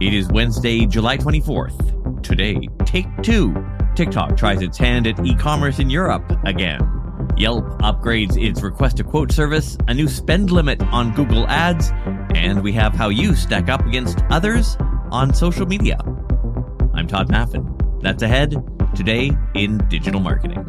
It is Wednesday, July 24th. Today, Take Two. TikTok tries its hand at e-commerce in Europe again. Yelp upgrades its request a quote service, a new spend limit on Google Ads, and we have how you stack up against others on social media. I'm Todd Maffin. That's ahead today in digital marketing.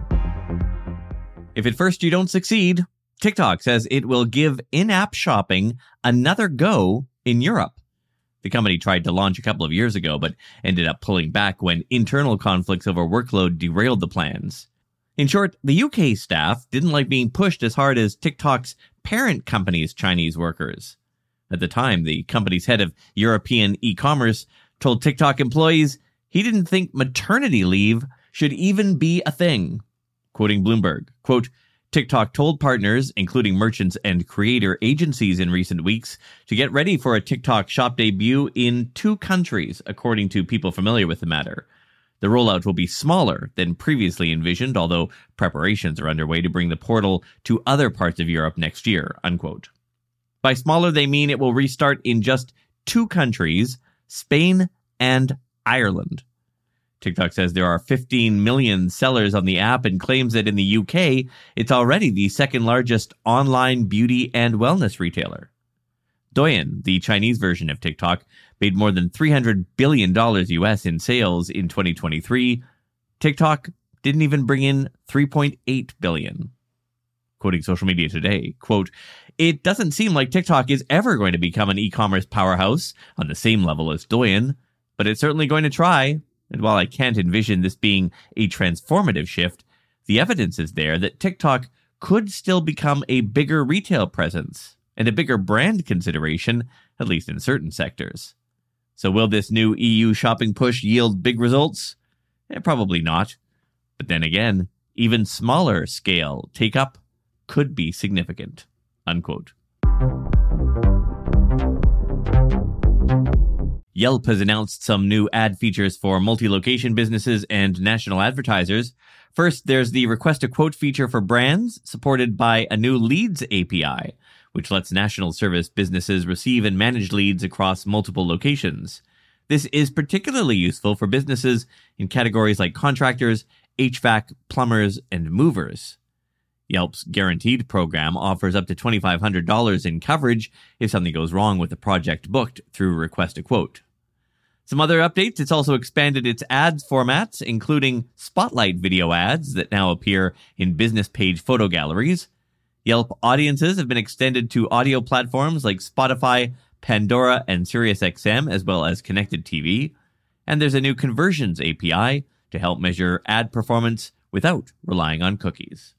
If at first you don't succeed, TikTok says it will give in-app shopping another go in Europe. The company tried to launch a couple of years ago, but ended up pulling back when internal conflicts over workload derailed the plans. In short, the UK staff didn't like being pushed as hard as TikTok's parent company's Chinese workers. At the time, the company's head of European e-commerce told TikTok employees he didn't think maternity leave should even be a thing. Quoting Bloomberg, quote, TikTok told partners, including merchants and creator agencies in recent weeks, to get ready for a TikTok shop debut in 2 countries, according to people familiar with the matter. The rollout will be smaller than previously envisioned, although preparations are underway to bring the portal to other parts of Europe next year, unquote. By smaller, they mean it will restart in just 2 countries, Spain and Ireland. TikTok says there are 15 million sellers on the app and claims that in the UK, it's already the second largest online beauty and wellness retailer. Douyin, the Chinese version of TikTok, made more than $300 billion US in sales in 2023. TikTok didn't even bring in $3.8 billion. Quoting Social Media Today, quote, it doesn't seem like TikTok is ever going to become an e-commerce powerhouse on the same level as Douyin, but it's certainly going to try. And while I can't envision this being a transformative shift, the evidence is there that TikTok could still become a bigger retail presence and a bigger brand consideration, at least in certain sectors. So will this new EU shopping push yield big results? Probably not. But then again, even smaller scale take-up could be significant. Unquote. Yelp has announced some new ad features for multi-location businesses and national advertisers. First, there's the Request a Quote feature for brands, supported by a new Leads API, which lets national service businesses receive and manage leads across multiple locations. This is particularly useful for businesses in categories like contractors, HVAC, plumbers, and movers. Yelp's Guaranteed program offers up to $2,500 in coverage if something goes wrong with a project booked through Request a Quote. Some other updates, it's also expanded its ads formats, including Spotlight video ads that now appear in business page photo galleries. Yelp Audiences have been extended to audio platforms like Spotify, Pandora, and SiriusXM, as well as Connected TV. And there's a new Conversions API to help measure ad performance without relying on cookies.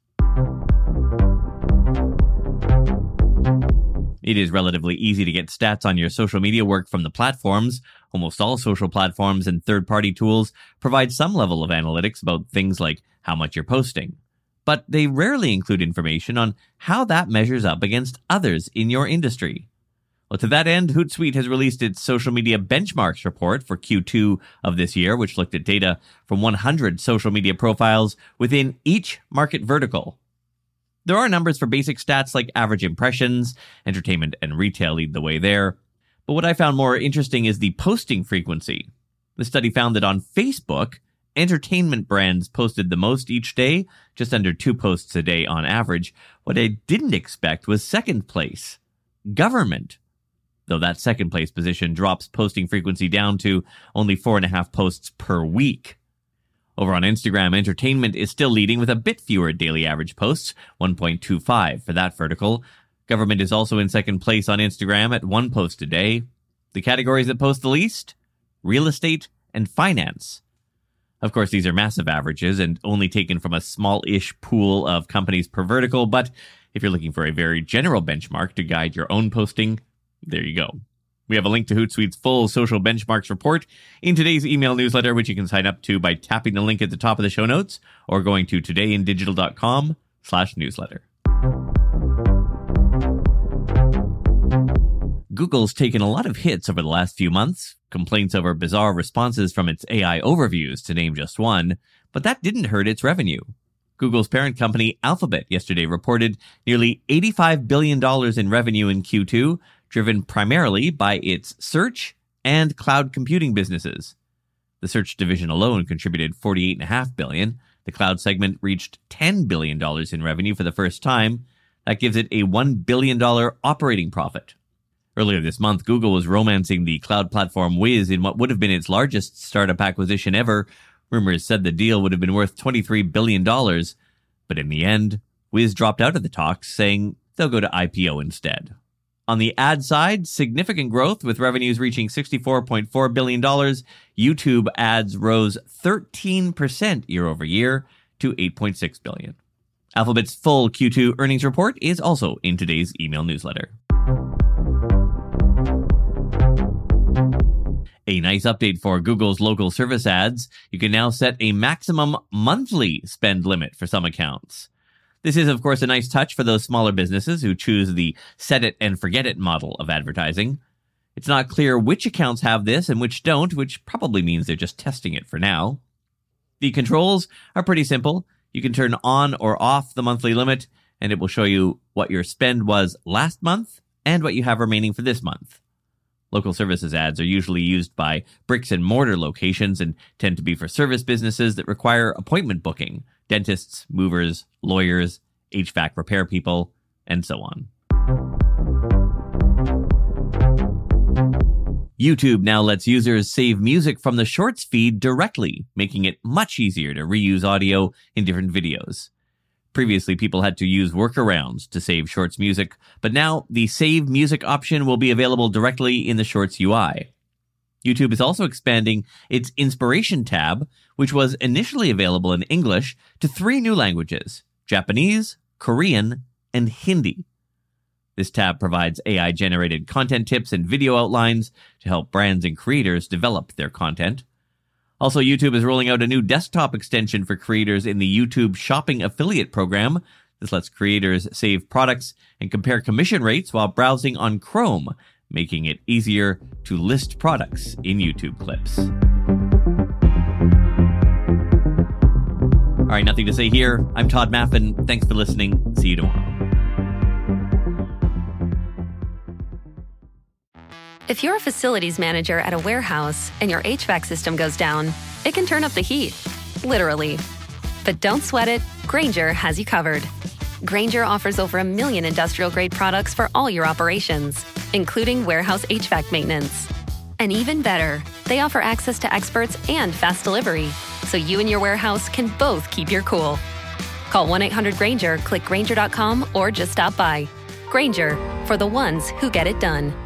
It is relatively easy to get stats on your social media work from the platforms. Almost all social platforms and third-party tools provide some level of analytics about things like how much you're posting. But they rarely include information on how that measures up against others in your industry. Well, to that end, Hootsuite has released its social media benchmarks report for Q2 of this year, which looked at data from 100 social media profiles within each market vertical. There are numbers for basic stats like average impressions, entertainment and retail lead the way there. But what I found more interesting is the posting frequency. The study found that on Facebook, entertainment brands posted the most each day, just under 2 posts a day on average. What I didn't expect was second place, government. Though that second place position drops posting frequency down to only 4.5 posts per week. Over on Instagram, entertainment is still leading with a bit fewer daily average posts, 1.25 for that vertical. Government is also in second place on Instagram at 1 post a day. The categories that post the least? Real estate and finance. Of course, these are massive averages and only taken from a small-ish pool of companies per vertical, but if you're looking for a very general benchmark to guide your own posting, there you go. We have a link to Hootsuite's full social benchmarks report in today's email newsletter, which you can sign up to by tapping the link at the top of the show notes or going to todayindigital.com/newsletter. Google's taken a lot of hits over the last few months, complaints over bizarre responses from its AI overviews, to name just one, but that didn't hurt its revenue. Google's parent company Alphabet yesterday reported nearly $85 billion in revenue in Q2, driven primarily by its search and cloud computing businesses. The search division alone contributed $48.5 billion. The cloud segment reached $10 billion in revenue for the first time. That gives it a $1 billion operating profit. Earlier this month, Google was romancing the cloud platform Wiz in what would have been its largest startup acquisition ever. Rumors said the deal would have been worth $23 billion, but in the end, Wiz dropped out of the talks, saying they'll go to IPO instead. On the ad side, significant growth with revenues reaching $64.4 billion. YouTube ads rose 13% year over year to $8.6 billion. Alphabet's full Q2 earnings report is also in today's email newsletter. A nice update for Google's local service ads. You can now set a maximum monthly spend limit for some accounts. This is, of course, a nice touch for those smaller businesses who choose the set it and forget it model of advertising. It's not clear which accounts have this and which don't, which probably means they're just testing it for now. The controls are pretty simple. You can turn on or off the monthly limit, and it will show you what your spend was last month and what you have remaining for this month. Local services ads are usually used by bricks and mortar locations and tend to be for service businesses that require appointment booking, dentists, movers, lawyers, HVAC repair people, and so on. YouTube now lets users save music from the Shorts feed directly, making it much easier to reuse audio in different videos. Previously, people had to use workarounds to save Shorts music, but now the Save Music option will be available directly in the Shorts UI. YouTube is also expanding its Inspiration tab, which was initially available in English, to 3 new languages: Japanese, Korean, and Hindi. This tab provides AI-generated content tips and video outlines to help brands and creators develop their content. Also, YouTube is rolling out a new desktop extension for creators in the YouTube Shopping Affiliate program. This lets creators save products and compare commission rates while browsing on Chrome, making it easier to list products in YouTube clips. All right, nothing to say here. I'm Todd Maffin. Thanks for listening. See you tomorrow. If you're a facilities manager at a warehouse and your HVAC system goes down, it can turn up the heat, literally. But don't sweat it, Grainger has you covered. Grainger offers over 1 million industrial-grade products for all your operations, including warehouse HVAC maintenance. And even better, they offer access to experts and fast delivery, so you and your warehouse can both keep your cool. Call 1-800-GRAINGER, click Grainger.com, or just stop by. Grainger, for the ones who get it done.